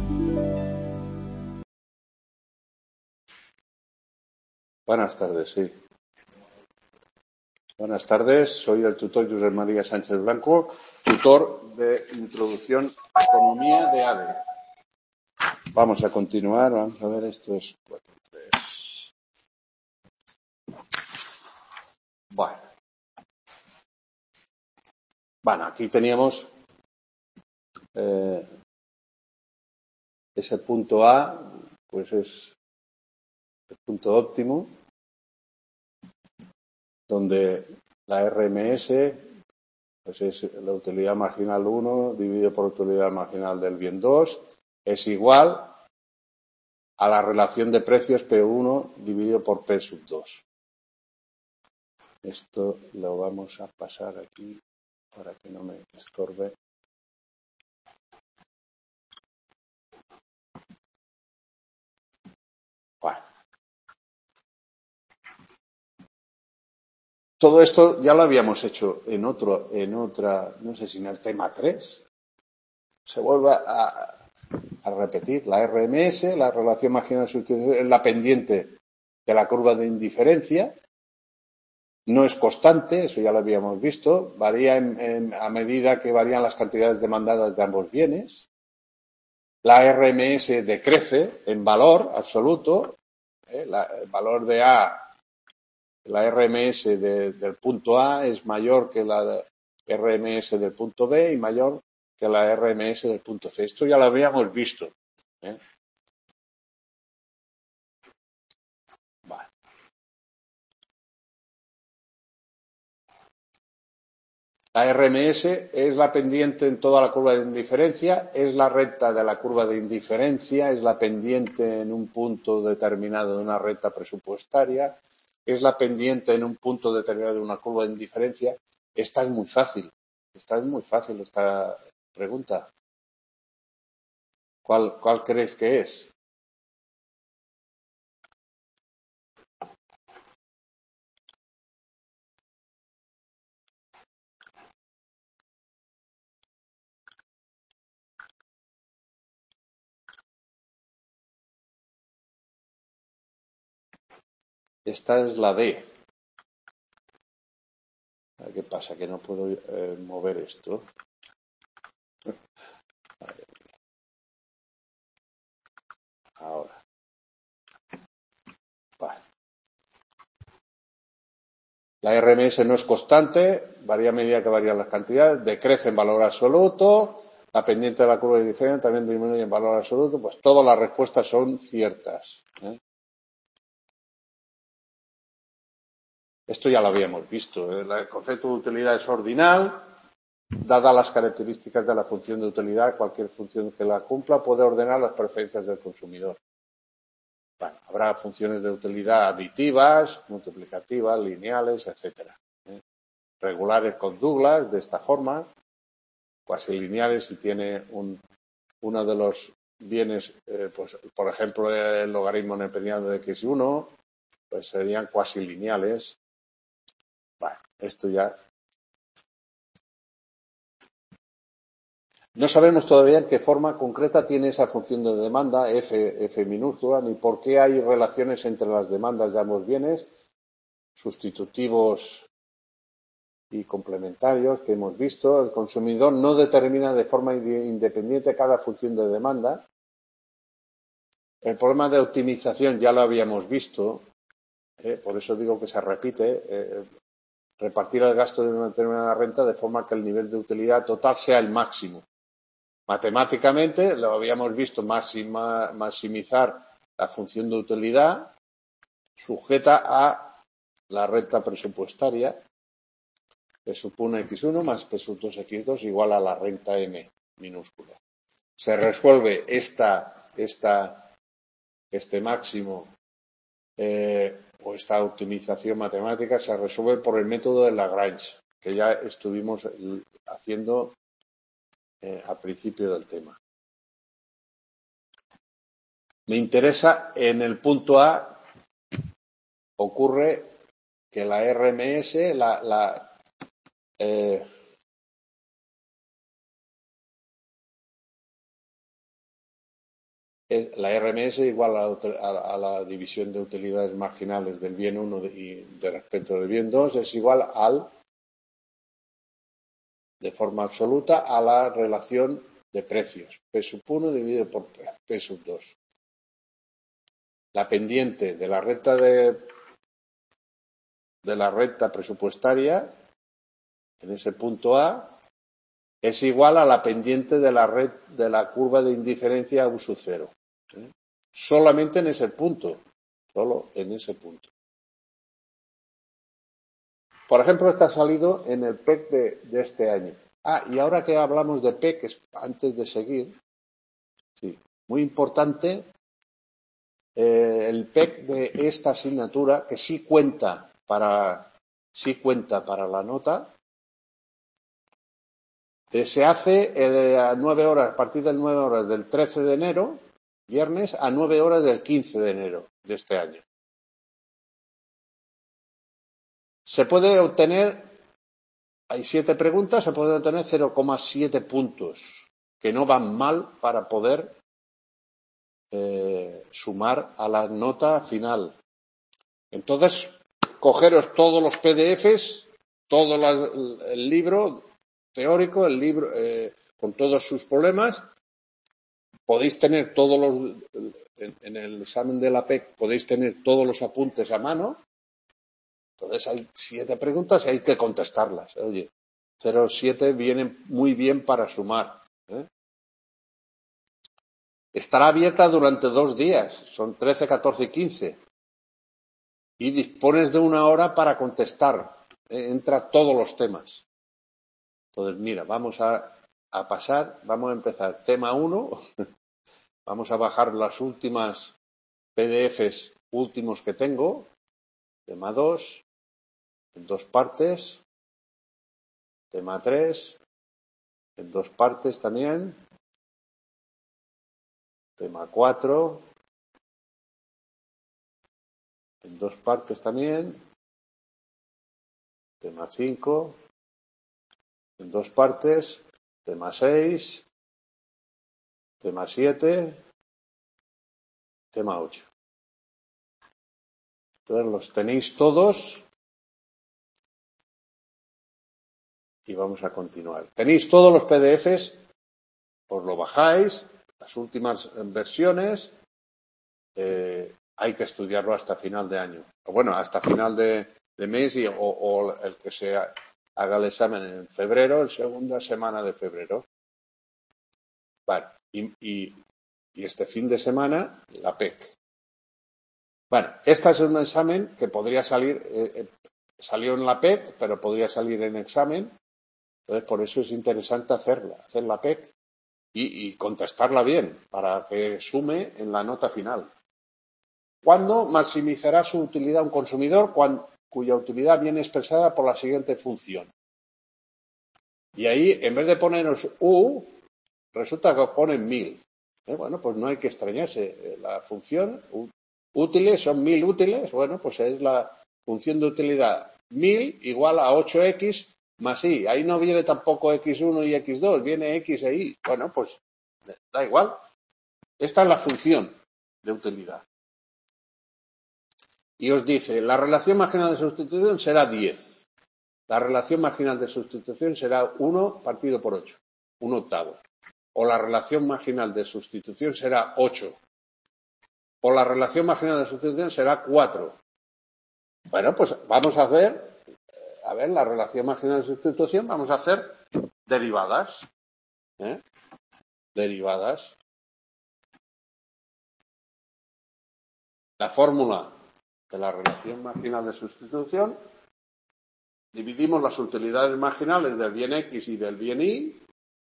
Buenas tardes, sí. Buenas tardes, soy el tutor José María Sánchez Blanco, tutor de Introducción a Economía de ADE. Vamos a continuar, vamos a ver, esto es 4.3. Bueno, aquí teníamos ese punto A, pues es el punto óptimo, donde la RMS pues es la utilidad marginal 1 dividido por utilidad marginal del bien 2, es igual a la relación de precios P1 dividido por P sub 2. Esto lo vamos a pasar aquí para que no me estorbe. Bueno. Todo esto ya lo habíamos hecho en otra, no sé si en el tema 3. Se vuelve a repetir. La RMS, la relación marginal sustitución, es la pendiente de la curva de indiferencia. No es constante, eso ya lo habíamos visto. Varía a medida que varían las cantidades demandadas de ambos bienes. La RMS decrece en valor absoluto. El valor de A, la RMS del punto A es mayor que la RMS del punto B y mayor que la RMS del punto C. Esto ya lo habíamos visto. Vale. La RMS es la pendiente en toda la curva de indiferencia, es la recta de la curva de indiferencia, es la pendiente en un punto determinado de una recta presupuestaria, es la pendiente en un punto determinado de una curva de indiferencia. Esta es muy fácil esta pregunta. ¿Cuál crees que es? Esta es la D. ¿Qué pasa? Que no puedo mover esto. Ahora. Vale. La RMS no es constante, varía a medida que varían las cantidades, decrece en valor absoluto, la pendiente de la curva de diferencia también disminuye en valor absoluto, pues todas las respuestas son ciertas. Esto ya lo habíamos visto. El concepto de utilidad es ordinal. Dadas las características de la función de utilidad, cualquier función que la cumpla puede ordenar las preferencias del consumidor. Bueno, habrá funciones de utilidad aditivas, multiplicativas, lineales, etcétera. Regulares con Douglas, de esta forma, cuasi lineales si tiene uno de los bienes, pues, por ejemplo, el logaritmo neperiano de x1, pues serían cuasi lineales. Bueno, esto ya. No sabemos todavía en qué forma concreta tiene esa función de demanda, F minúscula, ni por qué hay relaciones entre las demandas de ambos bienes, sustitutivos y complementarios que hemos visto. El consumidor no determina de forma independiente cada función de demanda. El problema de optimización ya lo habíamos visto, por eso digo que se repite. Repartir el gasto de una determinada renta de forma que el nivel de utilidad total sea el máximo. Matemáticamente lo habíamos visto, maximizar la función de utilidad sujeta a la renta presupuestaria, P sub 1 x1 más P sub 2 x2 igual a la renta M minúscula. Se resuelve este máximo o esta optimización matemática se resuelve por el método de Lagrange, que ya estuvimos haciendo al principio del tema. Me interesa en el punto A, ocurre que la RMS, la RMS igual a la división de utilidades marginales del bien 1 y de respecto del bien 2 es igual de forma absoluta a la relación de precios. P sub 1 dividido por P sub 2. La pendiente de la recta presupuestaria en ese punto A es igual a la pendiente de la curva de indiferencia a U sub 0. Solamente en ese punto. Solo en ese punto. Por ejemplo, está salido en el PEC de este año. Y ahora que hablamos de PEC, antes de seguir, sí, muy importante, el PEC de esta asignatura, que sí cuenta para la nota, se hace a 9 horas, a partir de 9 horas del 13 de enero, viernes, a 9 horas del 15 de enero de este año. Se puede obtener, hay 7 preguntas, se puede obtener 0,7 puntos, que no van mal para poder sumar a la nota final. Entonces, cogeros todos los PDFs, todo el libro teórico, el libro con todos sus problemas. Podéis tener en el examen de la PEC, podéis tener todos los apuntes a mano. Entonces hay 7 preguntas y hay que contestarlas. Oye, 0,7 viene muy bien para sumar. Estará abierta durante 2 días, son 13, 14 y 15. Y dispones de 1 hora para contestar. Entra todos los temas. Entonces, mira, vamos a pasar, vamos a empezar. Tema 1, vamos a bajar las últimas PDFs últimos que tengo. Tema 2, en 2 partes. Tema 3, en 2 partes también. Tema 4, en 2 partes también. Tema 5, en 2 partes. Tema 6, tema 7, tema 8. Entonces los tenéis todos y vamos a continuar. Tenéis todos los PDFs, os lo bajáis, las últimas versiones. Hay que estudiarlo hasta final de año. Bueno, hasta final de mes o el que se haga el examen en febrero, en segunda semana de febrero. Vale, y este fin de semana, la PEC. Bueno, este es un examen que podría salir, salió en la PEC, pero podría salir en examen. Entonces, por eso es interesante hacer la PEC y contestarla bien, para que sume en la nota final. ¿Cuándo maximizará su utilidad un consumidor cuya utilidad viene expresada por la siguiente función? Y ahí, en vez de poneros U, resulta que os ponen 1000. Bueno, pues no hay que extrañarse. La función útiles son 1000 útiles. Bueno, pues es la función de utilidad 1000 igual a 8x más y. Ahí no viene tampoco x1 y x2, viene x e y. Bueno, pues da igual. Esta es la función de utilidad. Y os dice, la relación marginal de sustitución será 10. La relación marginal de sustitución será 1 partido por 8, 1/8. O la relación marginal de sustitución será 8. O la relación marginal de sustitución será 4. Bueno, pues vamos a ver la relación marginal de sustitución, vamos a hacer derivadas. Derivadas. La fórmula de la relación marginal de sustitución, dividimos las utilidades marginales del bien X y del bien Y.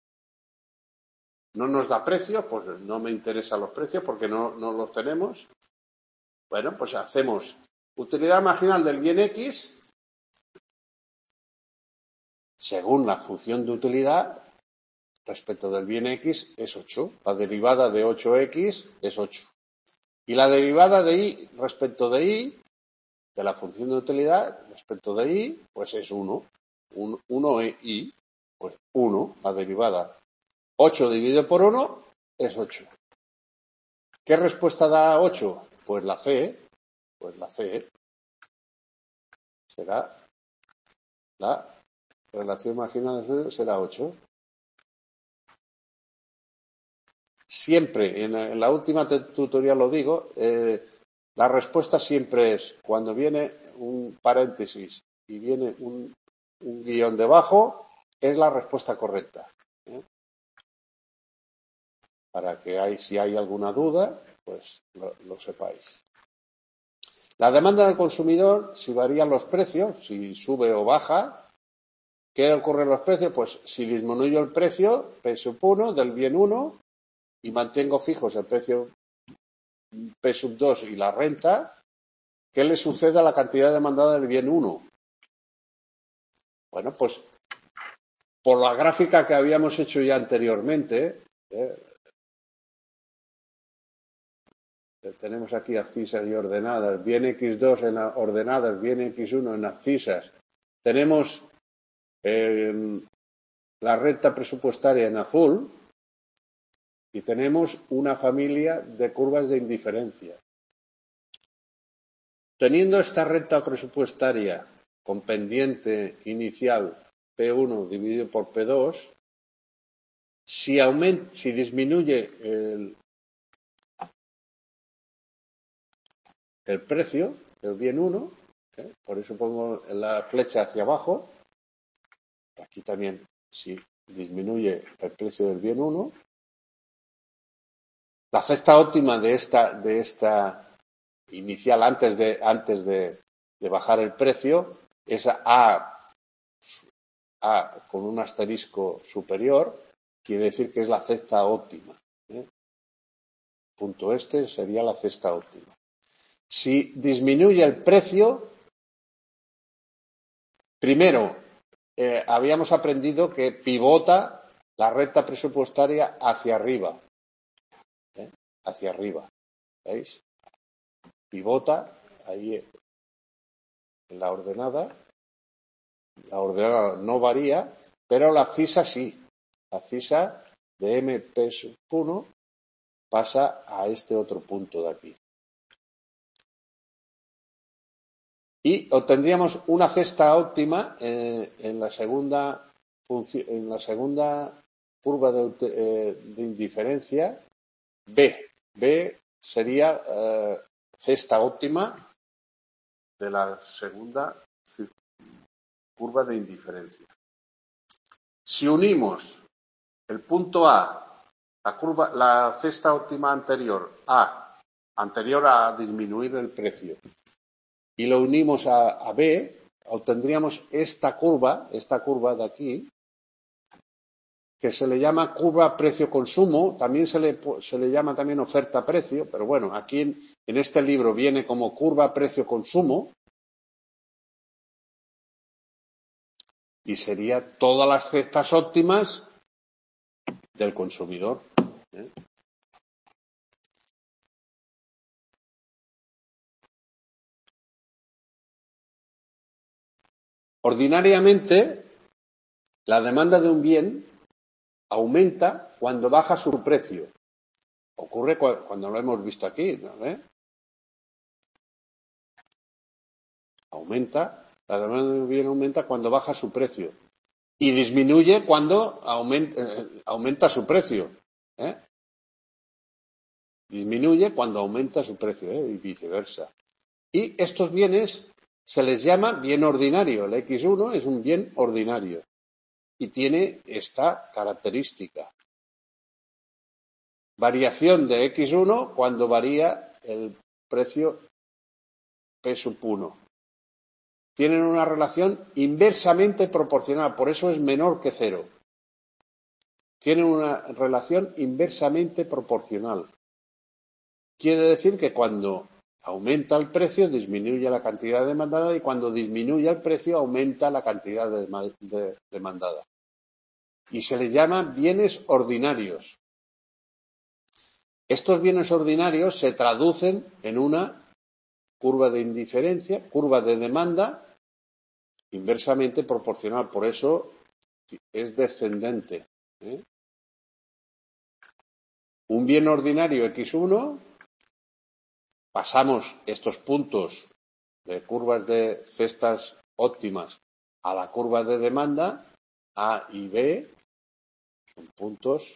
No nos da precios, pues no me interesan los precios porque no los tenemos. Bueno, pues hacemos utilidad marginal del bien X según la función de utilidad respecto del bien X es 8. La derivada de 8x es 8. Y la derivada de Y respecto de Y, de la función de utilidad respecto de Y, pues es 1. 1 e Y, pues 1, la derivada. 8 dividido por 1 es 8. ¿Qué respuesta da 8? Pues la C. Será la relación marginal será 8. Siempre, en la última tutorial lo digo, la respuesta siempre es, cuando viene un paréntesis y viene un guión debajo, es la respuesta correcta. Para que si hay alguna duda, pues lo sepáis. La demanda del consumidor, si varían los precios, si sube o baja, ¿qué ocurre en los precios? Pues si disminuyo el precio, P sub 1 del bien 1, y mantengo fijos el precio P sub 2 y la renta, ¿qué le sucede a la cantidad demandada del bien 1? Bueno, pues por la gráfica que habíamos hecho ya anteriormente, tenemos aquí abscisas y ordenadas, bien X2 en ordenadas, bien X1 en abscisas. Tenemos la recta presupuestaria en azul y tenemos una familia de curvas de indiferencia. Teniendo esta recta presupuestaria con pendiente inicial P1 dividido por P2, si disminuye el precio del bien 1, por eso pongo la flecha hacia abajo, aquí también, si disminuye el precio del bien 1, la cesta óptima de esta inicial antes de bajar el precio es A con un asterisco superior, quiere decir que es la cesta óptima. Punto sería la cesta óptima. Si disminuye el precio, primero, habíamos aprendido que pivota la recta presupuestaria hacia arriba. Hacia arriba. ¿Veis? Pivota ahí en la ordenada. La ordenada no varía, pero la abscisa sí. La abscisa de MP sub 1 pasa a este otro punto de aquí. Y obtendríamos una cesta óptima en la segunda curva de indiferencia B. B sería cesta óptima de la segunda curva de indiferencia. Si unimos el punto A, la cesta óptima anterior a disminuir el precio, y lo unimos a B, obtendríamos esta curva de aquí, que se le llama curva precio-consumo, también se le llama también oferta-precio, pero bueno, aquí en este libro viene como curva precio-consumo, y sería todas las cestas óptimas del consumidor. Ordinariamente, la demanda de un bien aumenta cuando baja su precio. Ocurre cuando lo hemos visto aquí, ¿no? La demanda de un bien aumenta cuando baja su precio. Y disminuye cuando aumenta su precio. Disminuye cuando aumenta su precio, y viceversa. Y estos bienes se les llama bien ordinario. El X1 es un bien ordinario y tiene esta característica. Variación de X1 cuando varía el precio P sub 1. Tienen una relación inversamente proporcional, por eso es menor que 0. Tienen una relación inversamente proporcional. Quiere decir que cuando aumenta el precio, disminuye la cantidad demandada, y cuando disminuye el precio, aumenta la cantidad demandada. Y se les llama bienes ordinarios. Estos bienes ordinarios se traducen en una curva de indiferencia, curva de demanda, inversamente proporcional. Por eso es descendente. Un bien ordinario X1 pasamos estos puntos de curvas de cestas óptimas a la curva de demanda, A y B son puntos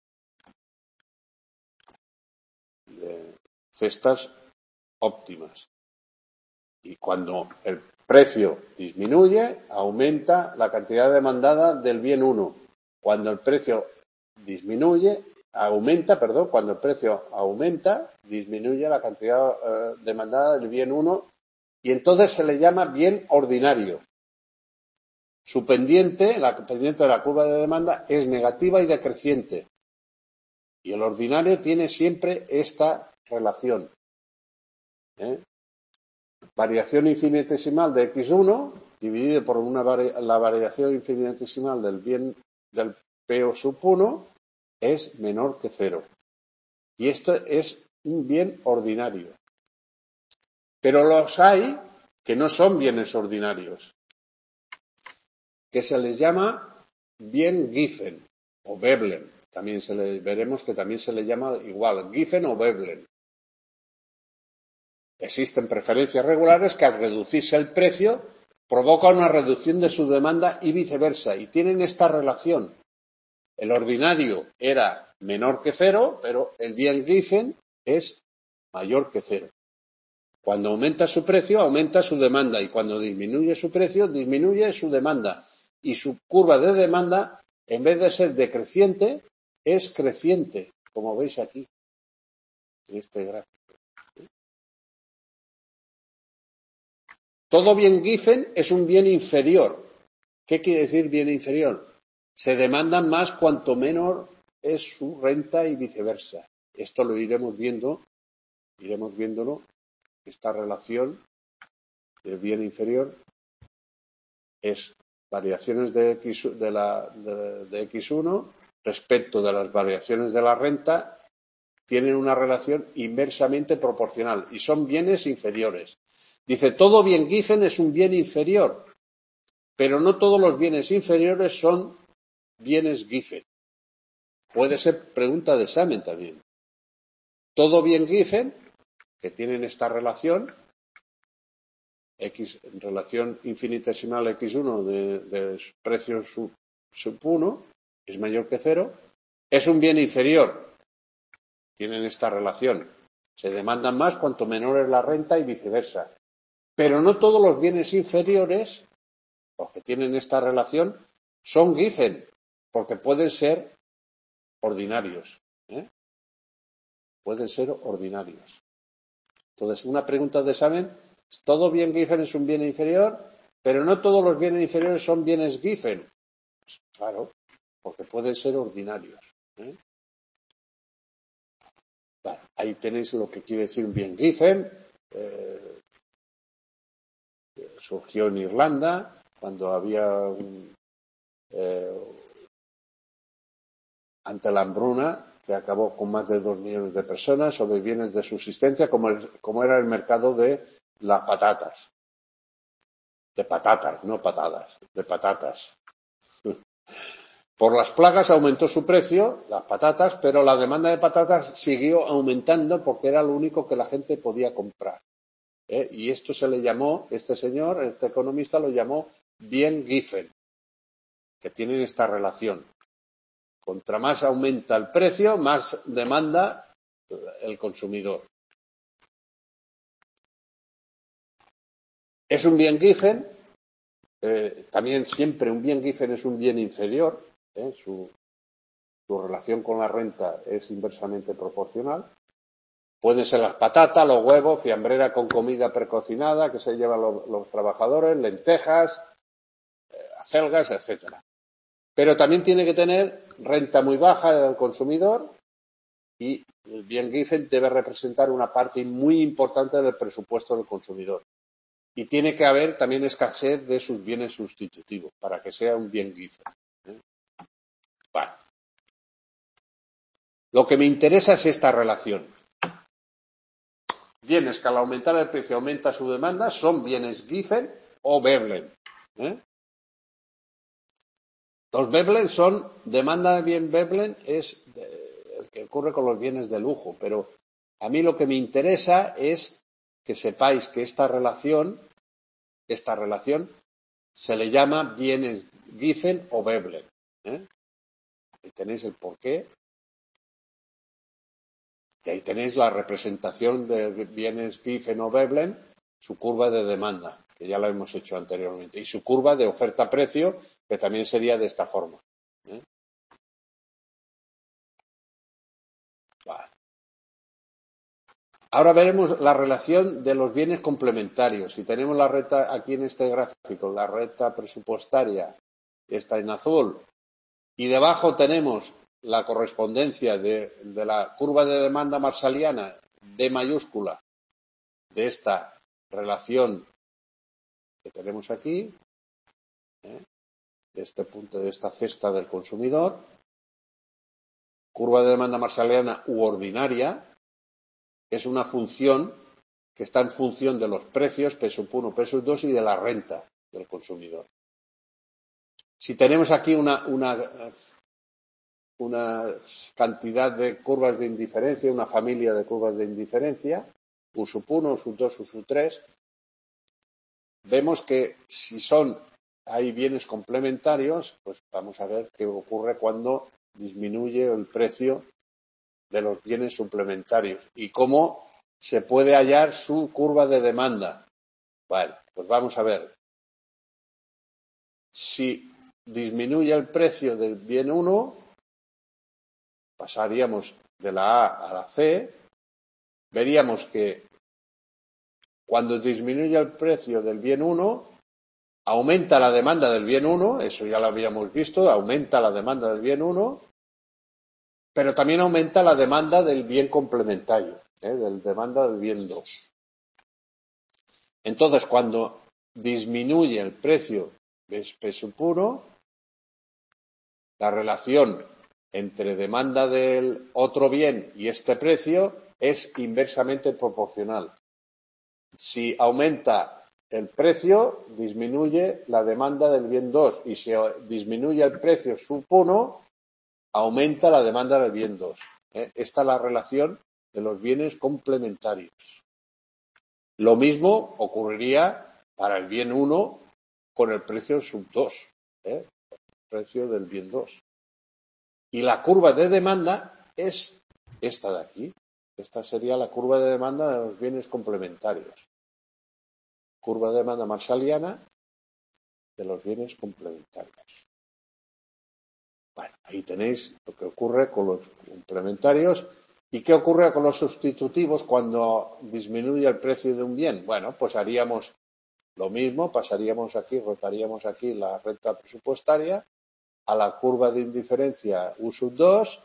de cestas óptimas. Y cuando el precio disminuye, aumenta la cantidad demandada del bien 1. Cuando el precio cuando el precio aumenta, disminuye la cantidad demandada del bien 1 y entonces se le llama bien ordinario. Su pendiente, la pendiente de la curva de demanda, es negativa y decreciente. Y el ordinario tiene siempre esta relación. Variación infinitesimal de x1 dividido por la variación infinitesimal del bien del PO sub 1 es menor que 0. Y esto es un bien ordinario. Pero los hay que no son bienes ordinarios, que se les llama bien Giffen o Veblen. Veremos que también se le llama igual, Giffen o Veblen. Existen preferencias regulares que al reducirse el precio provoca una reducción de su demanda y viceversa, y tienen esta relación. El ordinario era menor que 0, pero el bien Giffen es mayor que 0. Cuando aumenta su precio, aumenta su demanda, y cuando disminuye su precio, disminuye su demanda. Y su curva de demanda, en vez de ser decreciente, es creciente, como veis aquí, en este gráfico. Todo bien Giffen es un bien inferior. ¿Qué quiere decir bien inferior? Se demandan más cuanto menor es su renta y viceversa. Esto lo iremos viéndolo, esta relación del bien inferior es variaciones de X1 respecto de las variaciones de la renta tienen una relación inversamente proporcional y son bienes inferiores. Dice, todo bien Giffen es un bien inferior, pero no todos los bienes inferiores son bienes Giffen. Puede ser pregunta de examen también. Todo bien Giffen, que tienen esta relación, relación infinitesimal X1 de precio sub 1, es mayor que 0, es un bien inferior. Tienen esta relación. Se demandan más cuanto menor es la renta y viceversa. Pero no todos los bienes inferiores, los que tienen esta relación, son Giffen, porque pueden ser ordinarios. Pueden ser ordinarios. Entonces, una pregunta de examen, todo bien Giffen es un bien inferior, pero no todos los bienes inferiores son bienes Giffen. Pues, claro, porque pueden ser ordinarios. Vale, ahí tenéis lo que quiere decir un bien Giffen. Surgió en Irlanda cuando había ante la hambruna que acabó con más de 2 millones de personas sobre bienes de subsistencia como era el mercado de las patatas. De patatas, no patadas, de patatas. Por las plagas aumentó su precio, las patatas, pero la demanda de patatas siguió aumentando porque era lo único que la gente podía comprar. Y esto se le llamó, este economista lo llamó bien Giffen, que tienen esta relación. Contra más aumenta el precio, más demanda el consumidor. Es un bien Giffen, también siempre un bien Giffen es un bien inferior, su relación con la renta es inversamente proporcional. Pueden ser las patatas, los huevos, fiambrera con comida precocinada que se llevan los trabajadores, lentejas, acelgas, etcétera. Pero también tiene que tener renta muy baja del consumidor y el bien Giffen debe representar una parte muy importante del presupuesto del consumidor. Y tiene que haber también escasez de sus bienes sustitutivos para que sea un bien Giffen. Bueno. Lo que me interesa es esta relación. Bienes que al aumentar el precio aumenta su demanda son bienes Giffen o Veblen. Los Veblen son, demanda de bien Veblen es el que ocurre con los bienes de lujo, pero A mí lo que me interesa es que sepáis que esta relación se le llama bienes Giffen o Veblen. Ahí tenéis el porqué. Y ahí tenéis la representación de bienes Giffen o Veblen, su curva de demanda, que ya la hemos hecho anteriormente, y su curva de oferta-precio, que también sería de esta forma. Vale. Ahora veremos la relación de los bienes complementarios. Si tenemos la recta aquí en este gráfico, la recta presupuestaria está en azul, y debajo tenemos la correspondencia de la curva de demanda marsaliana D mayúscula de esta relación que tenemos aquí, de este punto, de esta cesta del consumidor, curva de demanda marsaliana u ordinaria, es una función que está en función de los precios P sub 1, P sub 2 y de la renta del consumidor. Si tenemos aquí una cantidad de curvas de indiferencia, una familia de curvas de indiferencia, U sub 1, U sub 2, U sub 3, vemos que si hay bienes complementarios, pues vamos a ver qué ocurre cuando disminuye el precio de los bienes suplementarios y cómo se puede hallar su curva de demanda. Vale, pues vamos a ver. Si disminuye el precio del bien 1, pasaríamos de la A a la C, veríamos que cuando disminuye el precio del bien 1, aumenta la demanda del bien 1, eso ya lo habíamos visto, aumenta la demanda del bien 1, pero también aumenta la demanda del bien complementario, del demanda del bien 2. Entonces, cuando disminuye el precio de P sub 1, la relación entre demanda del otro bien y este precio es inversamente proporcional. Si aumenta el precio, disminuye la demanda del bien 2, y si disminuye el precio sub 1, aumenta la demanda del bien 2. Esta es la relación de los bienes complementarios. Lo mismo ocurriría para el bien 1 con el precio sub 2, el precio del bien 2. Y la curva de demanda es esta de aquí. Esta sería la curva de demanda de los bienes complementarios. Curva de demanda marsaliana de los bienes complementarios. Bueno, ahí tenéis lo que ocurre con los complementarios. ¿Y qué ocurre con los sustitutivos cuando disminuye el precio de un bien? Bueno, pues haríamos lo mismo, rotaríamos aquí la recta presupuestaria a la curva de indiferencia U sub 2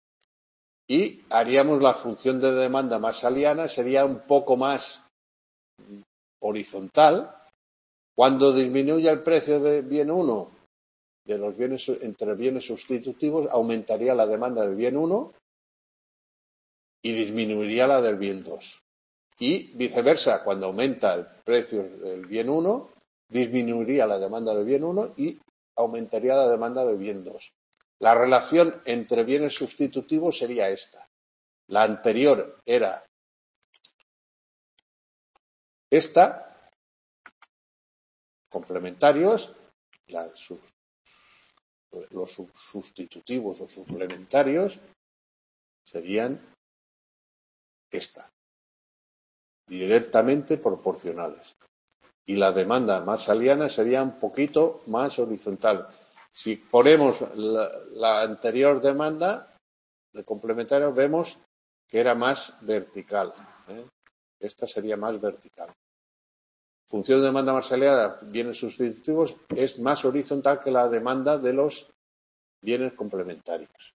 y haríamos la función de demanda marsaliana, sería un poco más horizontal. Cuando disminuye el precio de bien 1 de los bienes entre bienes sustitutivos, aumentaría la demanda del bien 1 y disminuiría la del bien 2. Y viceversa, cuando aumenta el precio del bien 1, disminuiría la demanda del bien 1 y aumentaría la demanda del bien 2. La relación entre bienes sustitutivos sería esta. La anterior era esta, complementarios, los sustitutivos o suplementarios serían esta, directamente proporcionales. Y la demanda marsaliana sería un poquito más horizontal. Si ponemos la anterior demanda de complementario, vemos que era más vertical. Esta sería más vertical. Función de demanda marsaliana, bienes sustitutivos, es más horizontal que la demanda de los bienes complementarios.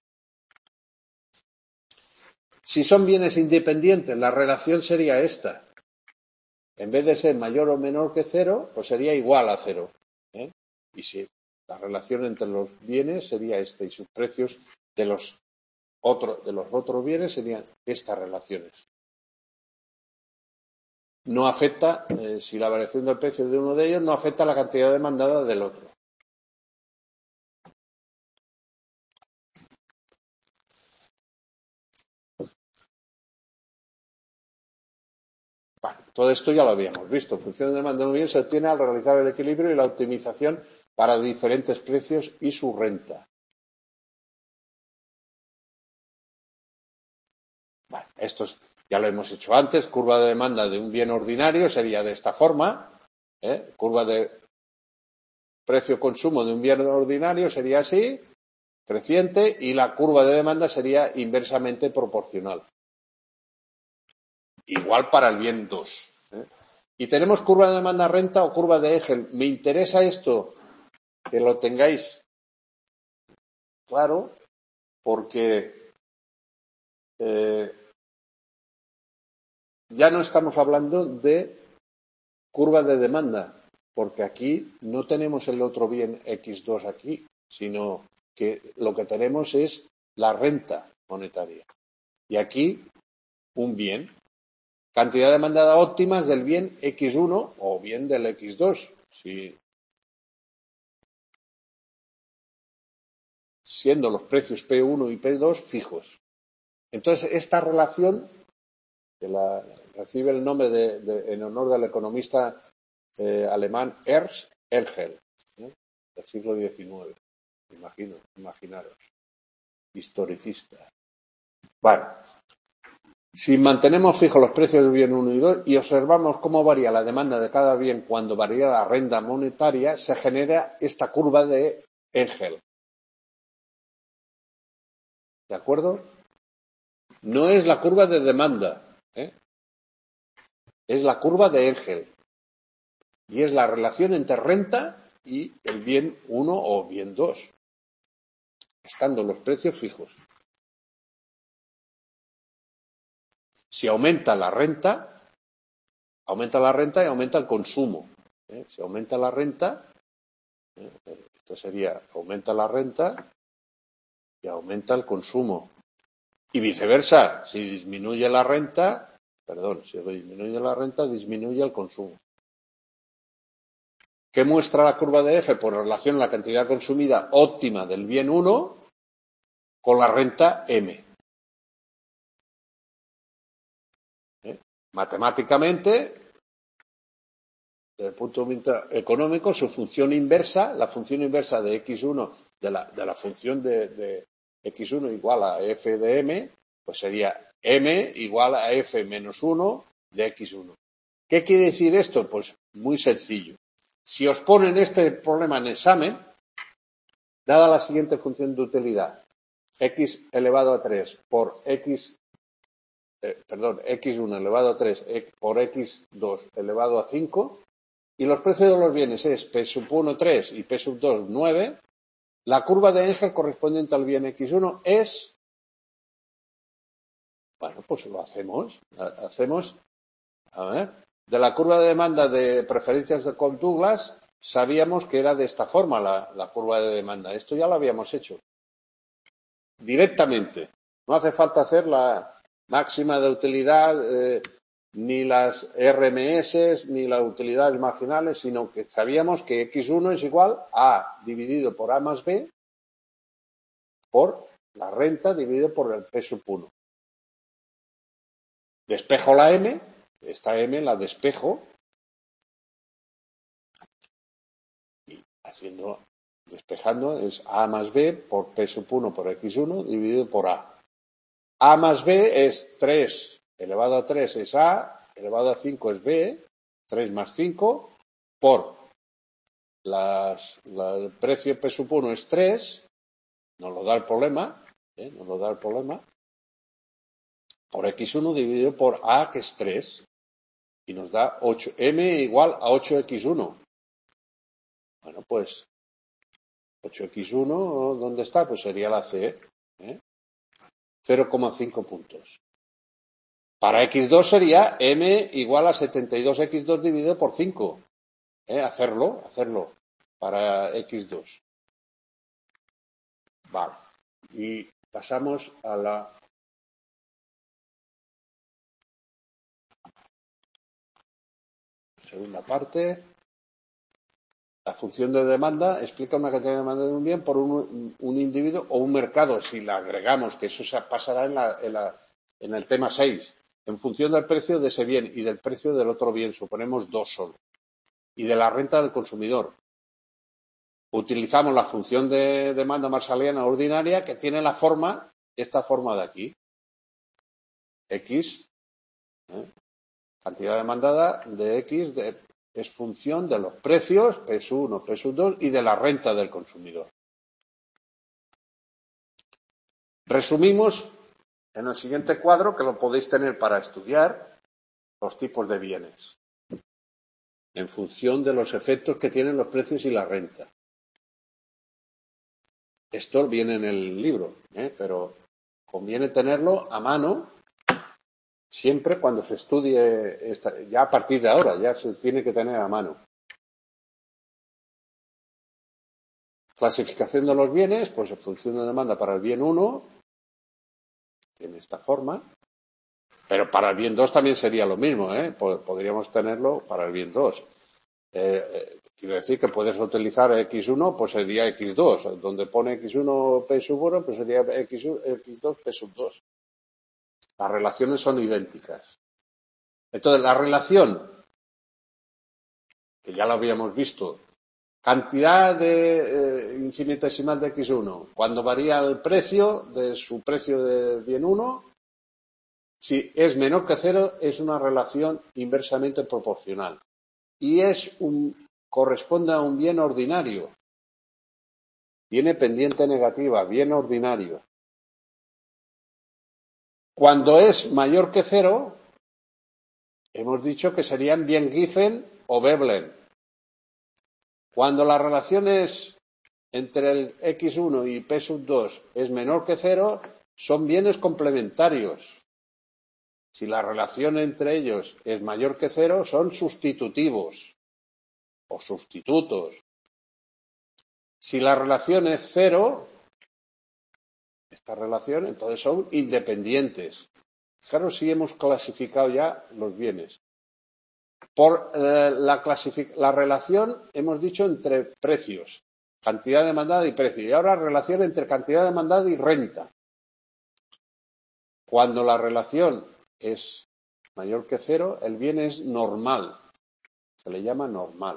Si son bienes independientes, la relación sería esta. En vez de ser mayor o menor que 0, pues sería igual a 0. Y si la relación entre los bienes sería esta y sus precios de los otros bienes serían estas relaciones. No afecta, si la variación del precio de uno de ellos no afecta la cantidad demandada del otro. Bueno, todo esto ya lo habíamos visto. Función de demanda de un bien se obtiene al realizar el equilibrio y la optimización para diferentes precios y su renta. Bueno, esto ya lo hemos hecho antes. Curva de demanda de un bien ordinario sería de esta forma. Curva de precio-consumo de un bien ordinario sería así, creciente, y la curva de demanda sería inversamente proporcional. Igual para el bien 2. Y tenemos curva de demanda-renta o curva de Hegel. Me interesa esto, que lo tengáis claro, porque ya no estamos hablando de curva de demanda, porque aquí no tenemos el otro bien X2 aquí, sino que lo que tenemos es la renta monetaria. Y aquí un bien. Cantidad demandada óptimas del bien X1 o bien del X2, siendo los precios P1 y P2 fijos. Entonces, esta relación, que recibe el nombre en honor del economista alemán Ernst Elgel, del siglo XIX, imaginaros, historicista. Bueno, si mantenemos fijos los precios del bien 1 y 2 y observamos cómo varía la demanda de cada bien cuando varía la renta monetaria, se genera esta curva de Elgel. ¿De acuerdo? No es la curva de demanda, es la curva de Elgel. Y es la relación entre renta y el bien 1 o bien 2, estando los precios fijos. Si aumenta la renta y aumenta el consumo. Si aumenta la renta, esto sería, aumenta la renta y aumenta el consumo. Y viceversa, si disminuye la renta, disminuye el consumo. ¿Qué muestra la curva de Hegel? Por relación a la cantidad consumida óptima del bien 1 con la renta M. Matemáticamente, desde el punto de vista económico, su función inversa, la función inversa de X1, de la función de X1 igual a F de M, pues sería M igual a F menos 1 de X1. ¿Qué quiere decir esto? Pues muy sencillo. Si os ponen este problema en examen, dada la siguiente función de utilidad, X elevado a 3 por X1 elevado a 3 por X2 elevado a 5, y los precios de los bienes es P sub 1 3 y P sub 2 9, la curva de Engel correspondiente al bien X1 es, bueno, pues lo hacemos, a ver, de la curva de demanda de preferencias de Cobb-Douglas, sabíamos que era de esta forma la curva de demanda. Esto ya lo habíamos hecho. Directamente. No hace falta hacer la máxima de utilidad, ni las RMS, ni las utilidades marginales, sino que sabíamos que X1 es igual a dividido por A más B por la renta dividido por el P sub 1. Despejo la M, esta M la despejo, y despejando es A más B por P sub 1 por X1 dividido por A. A más B es 3 elevado a 3 es A, elevado a 5 es B, 3 más 5, por el precio P sub 1 es 3, nos lo da el problema, por X1 dividido por A, que es 3, y nos da 8, M igual a 8X1. Bueno, pues 8X1, ¿dónde está? Pues sería la C, 0,5 puntos. Para X2 sería M igual a 72X2 dividido por 5. Hacerlo para X2. Vale. Y pasamos a la segunda parte. La función de demanda explica una cantidad de demanda de un bien por un individuo o un mercado. Si la agregamos, que eso pasará en el tema 6. en función del precio de ese bien y del precio del otro bien, suponemos dos solo, y de la renta del consumidor. Utilizamos la función de demanda marshalliana ordinaria que tiene la forma, esta forma de aquí. X, cantidad demandada de X es función de los precios, P1, P2 y de la renta del consumidor. Resumimos en el siguiente cuadro, que lo podéis tener para estudiar, los tipos de bienes, en función de los efectos que tienen los precios y la renta. Esto viene en el libro, pero conviene tenerlo a mano siempre cuando se estudie, ya a partir de ahora, ya se tiene que tener a mano. Clasificación de los bienes, pues en función de demanda para el bien 1, tiene esta forma, pero para el bien 2 también sería lo mismo, podríamos tenerlo para el bien 2. Quiero decir que puedes utilizar X1, pues sería X2, donde pone X1 P sub 1, pues sería X2 P sub 2. Las relaciones son idénticas. Entonces, la relación, que ya la habíamos visto, cantidad de infinitesimal de X1, cuando varía el precio de su precio de bien 1, si es menor que 0, es una relación inversamente proporcional. Y corresponde a un bien ordinario. Viene pendiente negativa, bien ordinario. Cuando es mayor que 0, hemos dicho que serían bien Giffen o Veblen. Cuando la relación es entre el X1 y P sub 2 es menor que 0, son bienes complementarios. Si la relación entre ellos es mayor que 0, son sustitutivos o sustitutos. Si la relación es 0, esta relación, entonces son independientes. Fijaros si hemos clasificado ya los bienes. Por la relación, hemos dicho, entre precios, cantidad demandada y precio. Y ahora relación entre cantidad demandada y renta. Cuando la relación es mayor que 0, el bien es normal. Se le llama normal.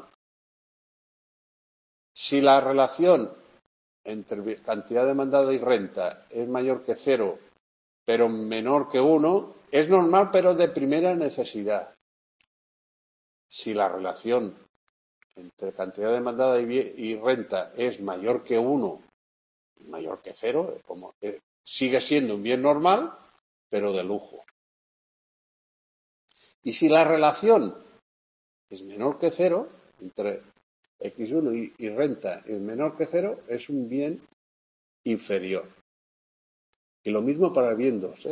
Si la relación entre cantidad demandada y renta es mayor que 0, pero menor que 1, es normal, pero de primera necesidad. Si la relación entre cantidad demandada y renta es mayor que 1, mayor que 0, sigue siendo un bien normal, pero de lujo. Y si la relación es menor que 0, entre X1 y renta es menor que 0, es un bien inferior. Y lo mismo para el bien 2.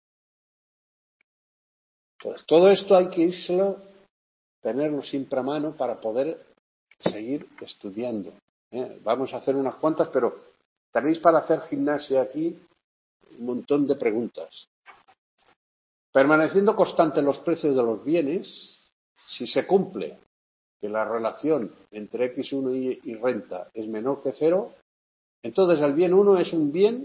Entonces, todo esto hay que tenerlo siempre a mano para poder seguir estudiando. Vamos a hacer unas cuantas, pero tenéis para hacer gimnasia aquí un montón de preguntas. Permaneciendo constantes los precios de los bienes, si se cumple que la relación entre X1 y renta es menor que 0, entonces el bien 1 es un bien,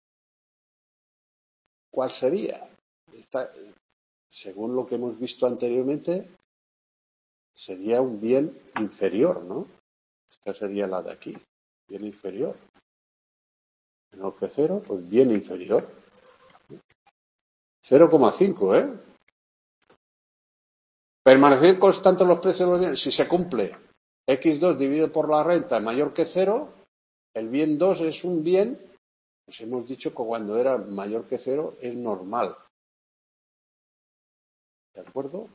¿cuál sería? Según lo que hemos visto anteriormente, sería un bien inferior, ¿no? Esta sería la de aquí, bien inferior. Menor que 0, pues bien inferior. 0,5, Permanecer constantes los precios de los bienes. Si se cumple X2 dividido por la renta mayor que 0, el bien 2 es un bien, pues hemos dicho que cuando era mayor que 0 es normal. ¿De acuerdo?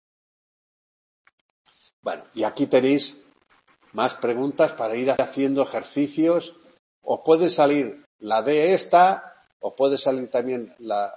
Bueno, y aquí tenéis más preguntas para ir haciendo ejercicios. Os puede salir la D esta, os puede salir también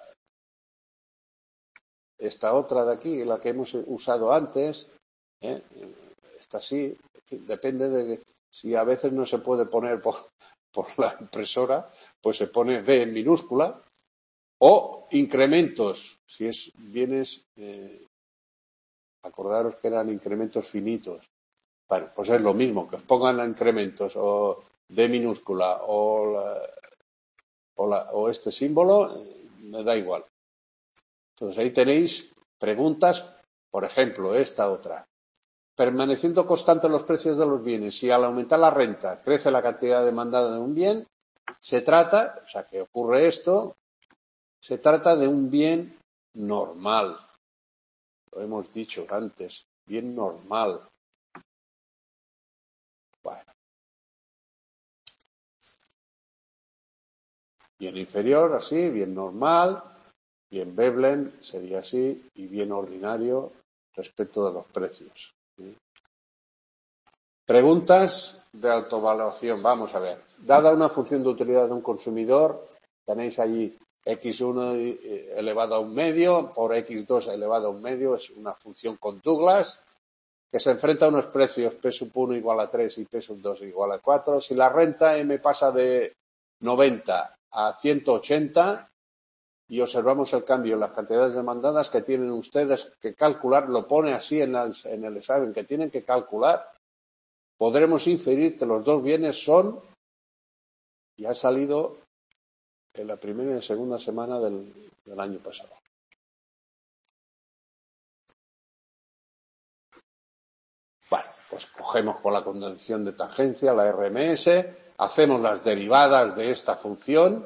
esta otra de aquí, la que hemos usado antes. Esta sí, depende de si a veces no se puede poner por la impresora, pues se pone D en minúscula. O incrementos, si es bienes, acordaros que eran incrementos finitos. Bueno, pues es lo mismo, que os pongan incrementos o D minúscula o este símbolo, me da igual. Entonces ahí tenéis preguntas, por ejemplo, esta otra. Permaneciendo constantes los precios de los bienes, si al aumentar la renta crece la cantidad demandada de un bien, se trata, o sea, que ocurre esto, se trata de un bien normal. Lo hemos dicho antes, bien normal. Bueno. Bien inferior, así, bien normal, bien Veblen sería así, y bien ordinario respecto de los precios. Preguntas de autoevaluación. Vamos a ver. Dada una función de utilidad de un consumidor, tenéis allí x1 elevado a un medio por x2 elevado a un medio, es una función con Douglas, que se enfrenta a unos precios P sub 1 igual a 3 y P sub 2 igual a 4. Si la renta M pasa de 90 a 180 y observamos el cambio en las cantidades demandadas que tienen ustedes que calcular, lo pone así en el examen, que tienen que calcular, podremos inferir que los dos bienes son, y ha salido en la primera y la segunda semana del año pasado. Bueno, pues cogemos con la condición de tangencia la RMS, hacemos las derivadas de esta función,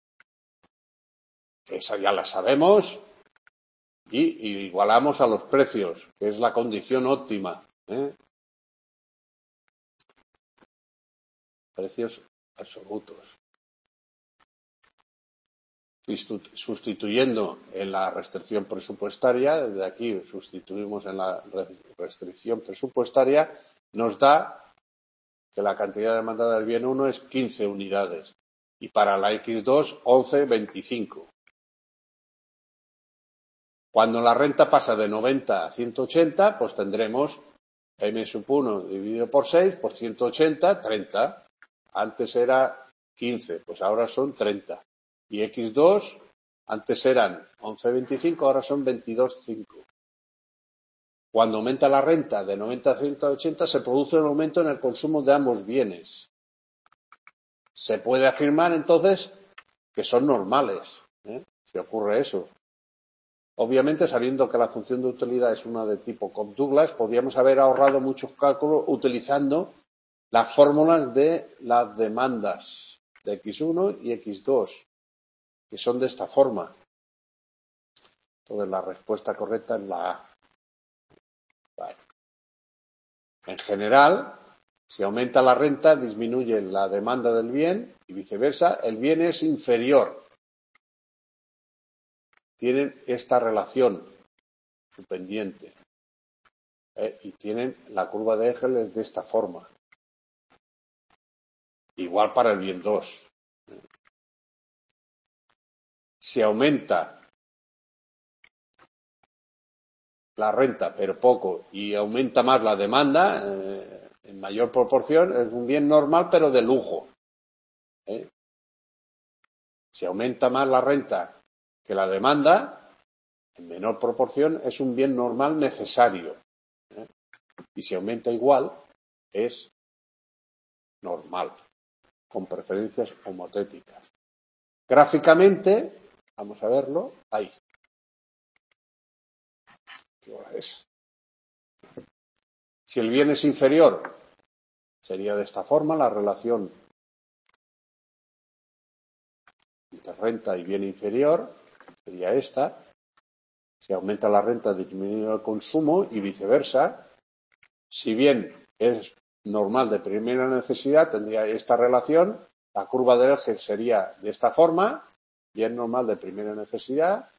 esa ya la sabemos, y igualamos a los precios, que es la condición óptima. Precios absolutos. Sustituyendo en la restricción presupuestaria, desde aquí sustituimos en la restricción presupuestaria, nos da que la cantidad demandada del bien 1 es 15 unidades y para la X2 11,25. Cuando la renta pasa de 90 a 180, pues tendremos M sub 1 dividido por 6 por 180, 30. Antes era 15, pues ahora son 30. Y X2, antes eran 11,25, ahora son 22,5. Cuando aumenta la renta de 90 a 180, se produce un aumento en el consumo de ambos bienes. Se puede afirmar entonces que son normales, si ocurre eso. Obviamente, sabiendo que la función de utilidad es una de tipo Cobb-Douglas, podríamos haber ahorrado muchos cálculos utilizando las fórmulas de las demandas de X1 y X2, que son de esta forma. Entonces, la respuesta correcta es la A. Vale. En general, si aumenta la renta, disminuye la demanda del bien y viceversa. El bien es inferior. Tienen esta relación, su pendiente. Y tienen la curva de Hegel de esta forma. Igual para el bien 2. Si aumenta la renta, pero poco, y aumenta más la demanda, en mayor proporción, es un bien normal, pero de lujo. Si aumenta más la renta que la demanda, en menor proporción, es un bien normal necesario. Y si aumenta igual, es normal, con preferencias homotéticas. Gráficamente, vamos a verlo, ahí. ¿Qué hora es? Si el bien es inferior, sería de esta forma la relación entre renta y bien inferior, sería esta. Si aumenta la renta, disminuye el consumo y viceversa. Si bien es normal de primera necesidad, tendría esta relación. La curva del eje sería de esta forma, bien normal de primera necesidad.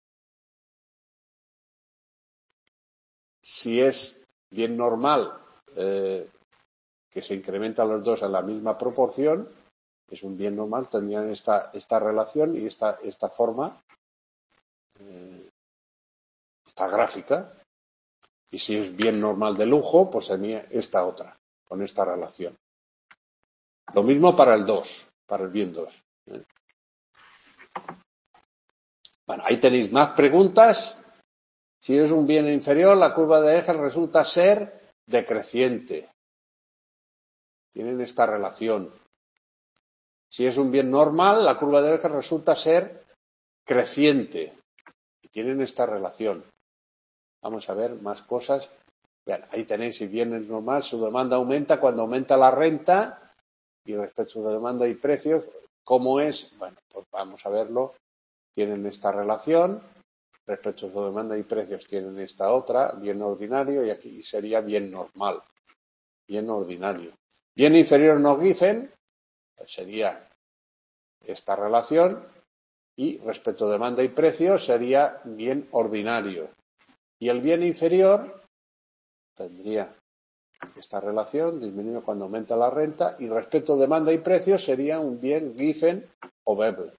Si es bien normal, que se incrementan los dos en la misma proporción, es un bien normal, tendrían esta relación y esta forma, esta gráfica. Y si es bien normal de lujo, pues tenía esta otra, con esta relación. Lo mismo para el 2, para el bien 2. Bueno, ahí tenéis más preguntas. Si es un bien inferior, la curva de Hegel resulta ser decreciente. Tienen esta relación. Si es un bien normal, la curva de Hegel resulta ser creciente. y tienen esta relación. Vamos a ver más cosas. Vean, ahí tenéis, si bien es normal, su demanda aumenta cuando aumenta la renta y respecto a su demanda y precios, ¿cómo es? Bueno, pues vamos a verlo. Tienen esta relación, respecto a su demanda y precios tienen esta otra, bien ordinario, y aquí sería bien normal, bien ordinario. Bien inferior no Giffen, pues sería esta relación, y respecto a demanda y precios sería bien ordinario. Y el bien inferior tendría esta relación, disminuye cuando aumenta la renta, y respecto a demanda y precios sería un bien Giffen o Veblen.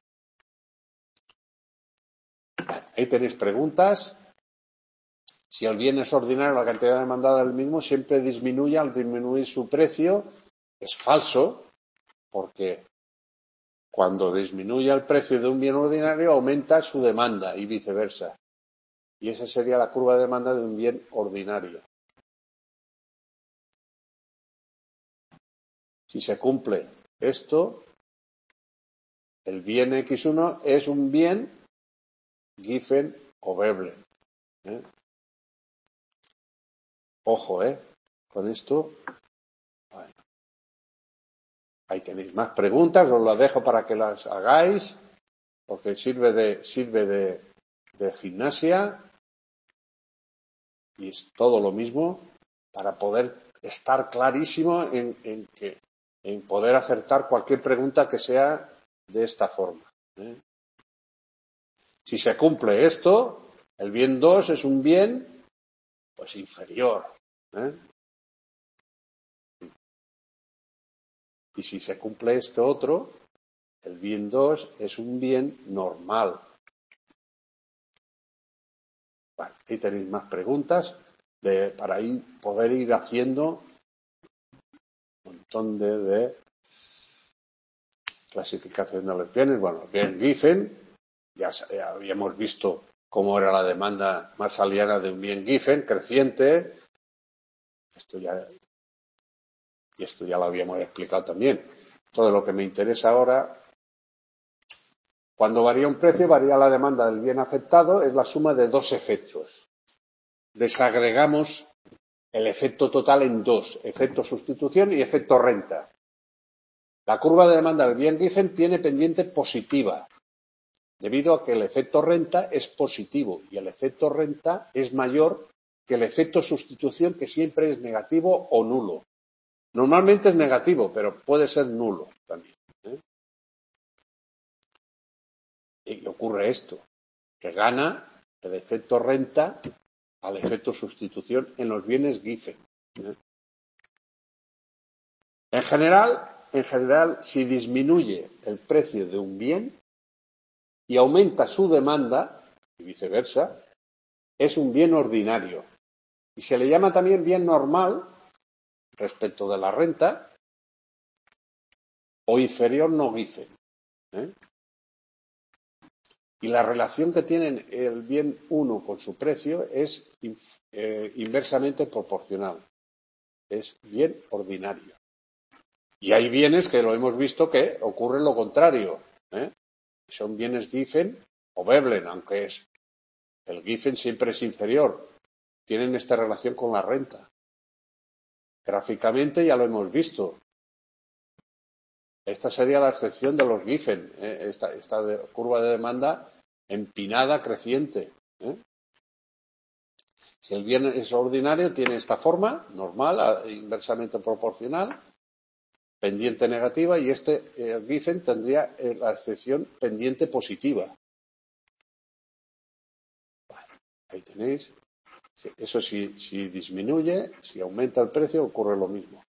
Ahí tenéis preguntas. Si el bien es ordinario, la cantidad demandada del mismo siempre disminuye al disminuir su precio. Es falso, porque cuando disminuye el precio de un bien ordinario, aumenta su demanda y viceversa. Y esa sería la curva de demanda de un bien ordinario. Si se cumple esto, el bien X1 es un bien Giffen o Veblen. Ojo, con esto. Bueno, ahí tenéis más preguntas, os las dejo para que las hagáis, porque sirve de gimnasia y es todo lo mismo para poder estar clarísimo en poder acertar cualquier pregunta que sea de esta forma. Si se cumple esto, el bien 2 es un bien pues inferior. Y si se cumple este otro, el bien 2 es un bien normal. Bueno, ahí tenéis más preguntas para poder ir haciendo un montón de clasificación de los bienes. Bueno, el bien Giffen, ya habíamos visto cómo era la demanda más aliena de un bien Giffen, creciente. Esto ya lo habíamos explicado también. Todo lo que me interesa ahora, cuando varía un precio, varía la demanda del bien afectado, es la suma de dos efectos. Desagregamos el efecto total en dos, efecto sustitución y efecto renta. La curva de demanda del bien Giffen tiene pendiente positiva, debido a que el efecto renta es positivo y el efecto renta es mayor que el efecto sustitución, que siempre es negativo o nulo. Normalmente es negativo, pero puede ser nulo también. Y ocurre esto, que gana el efecto renta al efecto sustitución en los bienes Giffen. En general, si disminuye el precio de un bien y aumenta su demanda, y viceversa, es un bien ordinario. Y se le llama también bien normal respecto de la renta o inferior no Giffen. Y la relación que tienen el bien 1 con su precio es inversamente proporcional. Es bien ordinario. Y hay bienes que lo hemos visto que ocurre lo contrario. Son bienes Giffen o Veblen, aunque el Giffen siempre es inferior. Tienen esta relación con la renta. Gráficamente ya lo hemos visto. Esta sería la excepción de los Giffen, esta curva de demanda empinada creciente. Si el bien es ordinario, tiene esta forma, normal, inversamente proporcional, pendiente negativa, y Giffen tendría la excepción pendiente positiva. Bueno, ahí tenéis. Eso si disminuye, si aumenta el precio, ocurre lo mismo.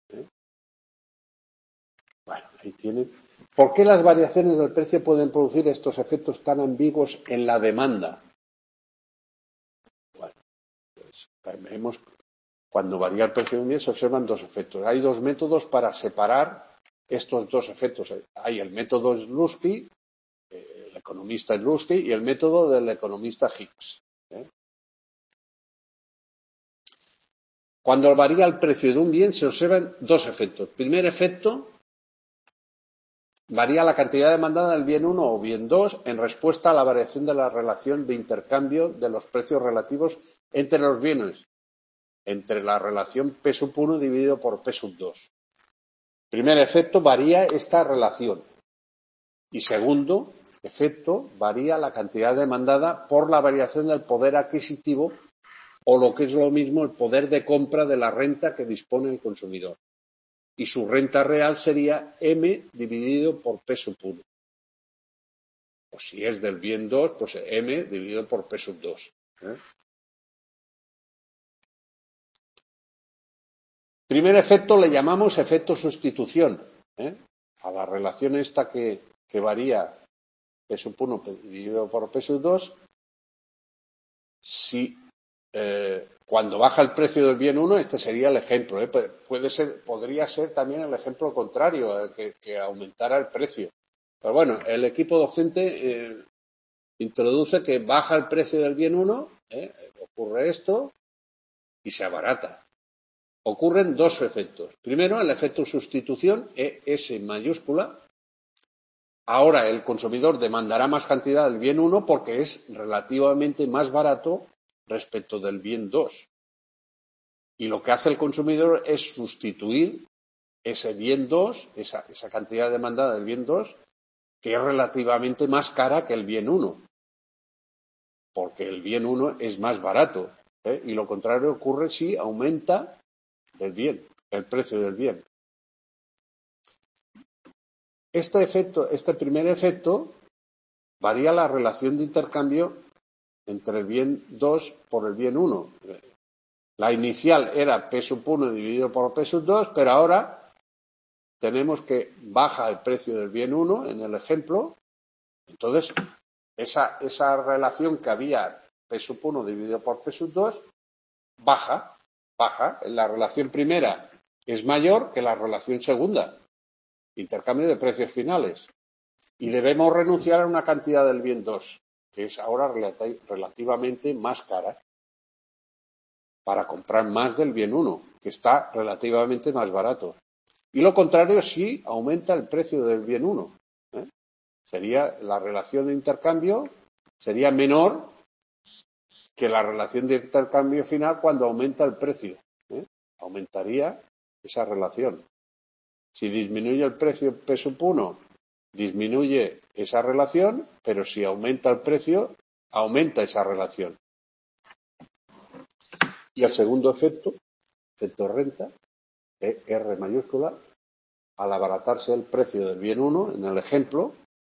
Bueno, ahí tienen. ¿Por qué las variaciones del precio pueden producir estos efectos tan ambiguos en la demanda? Bueno, pues vemos, cuando varía el precio de un bien se observan dos efectos. Hay dos métodos para separar estos dos efectos. Hay el método Slutsky, el economista Slutsky, y el método del economista Hicks. Cuando varía el precio de un bien se observan dos efectos. Primer efecto, varía la cantidad demandada del bien 1 o bien 2 en respuesta a la variación de la relación de intercambio de los precios relativos entre los bienes, entre la relación P sub 1 dividido por P sub 2. Primer efecto, varía esta relación. Y segundo efecto, varía la cantidad demandada por la variación del poder adquisitivo o lo que es lo mismo el poder de compra de la renta que dispone el consumidor. Y su renta real sería M dividido por P sub 1. O si es del bien 2, pues M dividido por P sub 2. Primer efecto le llamamos efecto sustitución. A la relación esta que varía P sub 1 dividido por P sub 2, si cuando baja el precio del bien 1, este sería el ejemplo. Podría ser también el ejemplo contrario, que aumentara el precio. Pero bueno, el equipo docente introduce que baja el precio del bien 1, ocurre esto y se abarata. Ocurren dos efectos. Primero, el efecto sustitución, ES mayúscula. Ahora el consumidor demandará más cantidad del bien 1 porque es relativamente más barato respecto del bien 2. Y lo que hace el consumidor es sustituir ese bien 2, esa cantidad demandada del bien 2, que es relativamente más cara que el bien 1. Porque el bien 1 es más barato. Y lo contrario ocurre si aumenta el precio del bien. Este primer efecto varía la relación de intercambio entre el bien 2 por el bien 1. La inicial era P sub 1 dividido por P sub 2, pero ahora tenemos que baja el precio del bien 1 en el ejemplo. Entonces, esa relación que había P sub 1 dividido por P sub 2 baja. La relación primera es mayor que la relación segunda. Intercambio de precios finales. Y debemos renunciar a una cantidad del bien 2, que es ahora relativamente más cara, para comprar más del bien 1, que está relativamente más barato. Y lo contrario si aumenta el precio del bien 1. Sería la relación de intercambio sería menor que la relación de intercambio final cuando aumenta el precio. Aumentaría esa relación. Si disminuye el precio P sub 1, disminuye esa relación, pero si aumenta el precio, aumenta esa relación. Y el segundo efecto renta, R mayúscula, al abaratarse el precio del bien 1, en el ejemplo,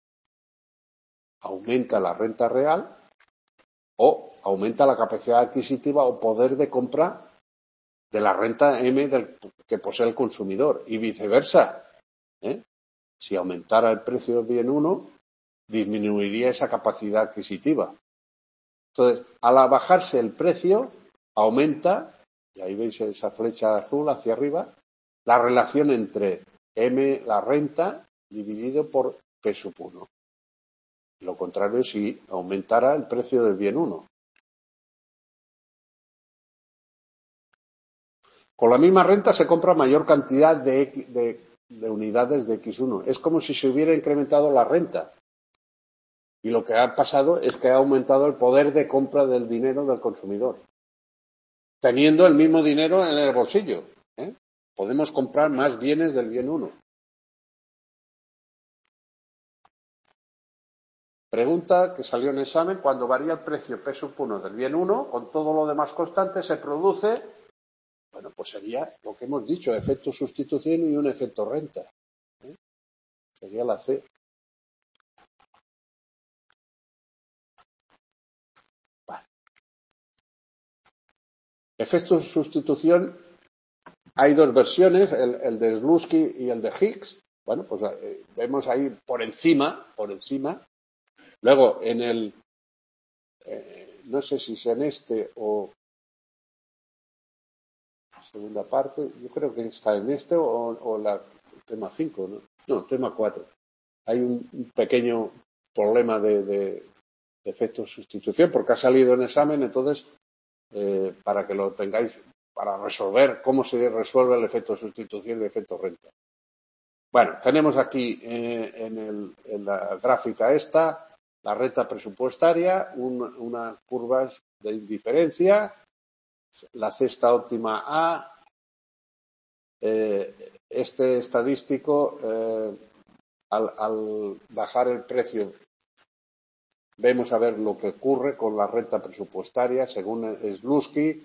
aumenta la renta real o aumenta la capacidad adquisitiva o poder de compra de la renta M que posee el consumidor y viceversa. Si aumentara el precio del bien 1, disminuiría esa capacidad adquisitiva. Entonces, al bajarse el precio, aumenta, y ahí veis esa flecha azul hacia arriba, la relación entre M, la renta, dividido por P sub 1. Lo contrario si aumentara el precio del bien 1. Con la misma renta se compra mayor cantidad de unidades de X1. Es como si se hubiera incrementado la renta. Y lo que ha pasado es que ha aumentado el poder de compra del dinero del consumidor. Teniendo el mismo dinero en el bolsillo. Podemos comprar más bienes del bien 1. Pregunta que salió en examen: cuando varía el precio P sub 1 del bien 1, con todo lo demás constante, se produce, bueno, pues sería lo que hemos dicho, efecto sustitución y un efecto renta. Sería la C. Vale. Efecto sustitución, hay dos versiones, el de Slutsky y el de Higgs. Bueno, pues vemos ahí por encima. Luego, en el, no sé si es en este o segunda parte, yo creo que está en este o la tema 5, ¿no? No, tema 4. Hay un pequeño problema de efecto sustitución porque ha salido en examen, entonces, para que lo tengáis, para resolver cómo se resuelve el efecto sustitución y el efecto renta. Bueno, tenemos aquí en la gráfica esta la recta presupuestaria, unas curvas de indiferencia, la cesta óptima A, este estadístico, al bajar el precio, vemos a ver lo que ocurre con la recta presupuestaria, según Slutsky,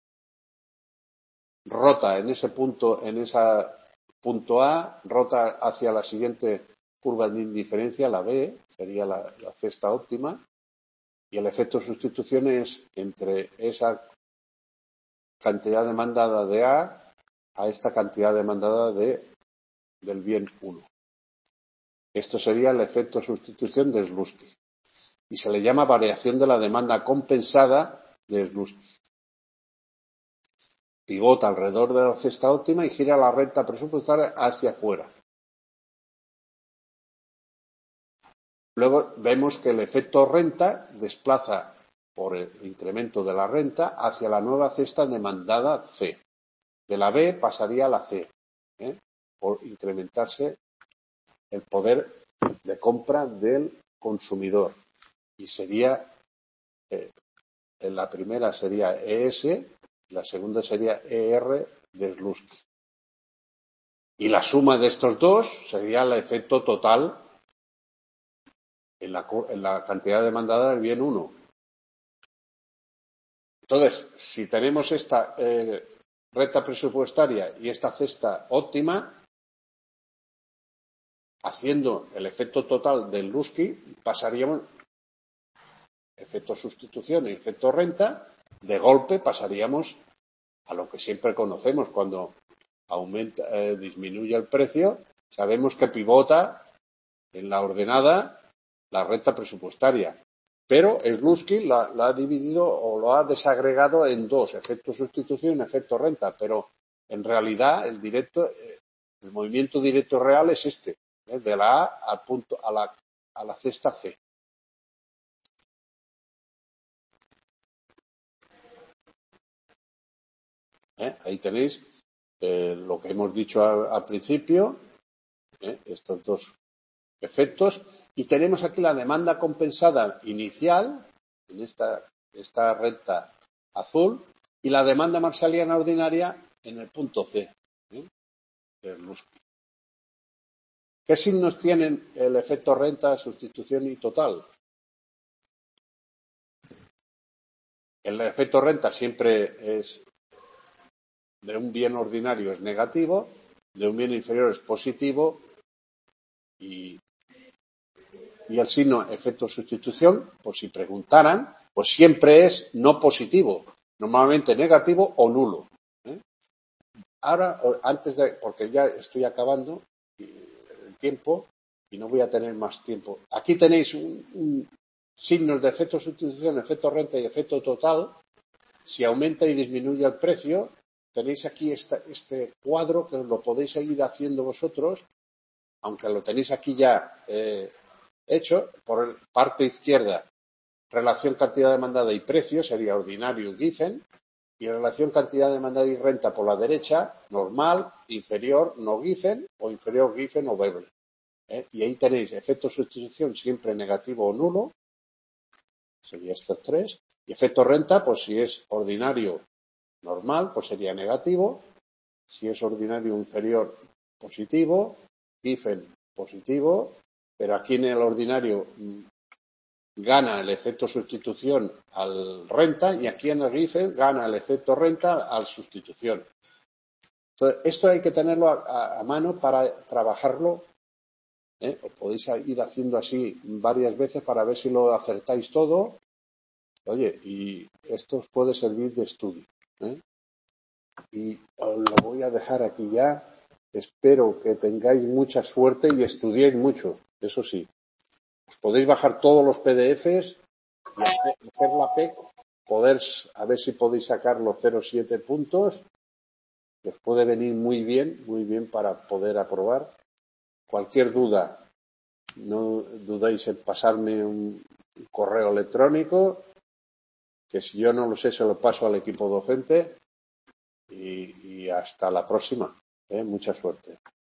rota en ese punto, punto A, rota hacia la siguiente curva de indiferencia, la B, sería la cesta óptima, y el efecto de sustitución es entre esa cantidad demandada de A a esta cantidad demandada del bien 1. Esto sería el efecto de sustitución de Slutsky. Y se le llama variación de la demanda compensada de Slutsky. Pivota alrededor de la cesta óptima y gira la recta presupuestaria hacia afuera. Luego vemos que el efecto renta desplaza por el incremento de la renta hacia la nueva cesta demandada C. De la B pasaría a la C, por incrementarse el poder de compra del consumidor. Y sería, en la primera sería ES, la segunda sería ER de Slutsky. Y la suma de estos dos sería el efecto total en la cantidad demandada del bien 1. Entonces, si tenemos esta recta presupuestaria y esta cesta óptima, haciendo el efecto total del Slutsky, pasaríamos efecto sustitución y efecto renta, de golpe pasaríamos a lo que siempre conocemos cuando disminuye el precio, sabemos que pivota en la ordenada la recta presupuestaria. Pero Slutsky la ha dividido o lo ha desagregado en dos, efecto sustitución y efecto renta. Pero en realidad el movimiento directo real es este, de la A a la cesta C. Ahí tenéis lo que hemos dicho al principio, estos dos efectos, y tenemos aquí la demanda compensada inicial en esta recta azul y la demanda marshalliana ordinaria en el punto C de Slutsky. ¿Qué signos tienen el efecto renta, sustitución y total? El efecto renta siempre es de un bien ordinario es negativo, de un bien inferior es positivo y el signo efecto sustitución, por si preguntaran, pues siempre es no positivo, normalmente negativo o nulo. Ahora, porque ya estoy acabando el tiempo y no voy a tener más tiempo. Aquí tenéis signos de efecto sustitución, efecto renta y efecto total. Si aumenta y disminuye el precio, tenéis aquí este cuadro que lo podéis seguir haciendo vosotros, aunque lo tenéis aquí ya hecho. Por la parte izquierda, relación cantidad demandada y precio, sería ordinario Giffen, y relación cantidad demandada y renta por la derecha, normal, inferior, no Giffen, o inferior Giffen o Veblen. Y ahí tenéis efecto sustitución siempre negativo o nulo, sería estos tres, y efecto renta, pues si es ordinario normal, pues sería negativo, si es ordinario inferior, positivo, Giffen positivo, pero aquí en el ordinario gana el efecto sustitución al renta y aquí en el Giffen gana el efecto renta al sustitución. Entonces, esto hay que tenerlo a mano para trabajarlo. Lo podéis ir haciendo así varias veces para ver si lo acertáis todo. Oye, y esto os puede servir de estudio. Y os lo voy a dejar aquí ya. Espero que tengáis mucha suerte y estudiéis mucho, eso sí. Os podéis bajar todos los PDFs y hacer la PEC, a ver si podéis sacar los 0,7 puntos. Os puede venir muy bien para poder aprobar. Cualquier duda, no dudéis en pasarme un correo electrónico, que si yo no lo sé, se lo paso al equipo docente y hasta la próxima. Mucha suerte.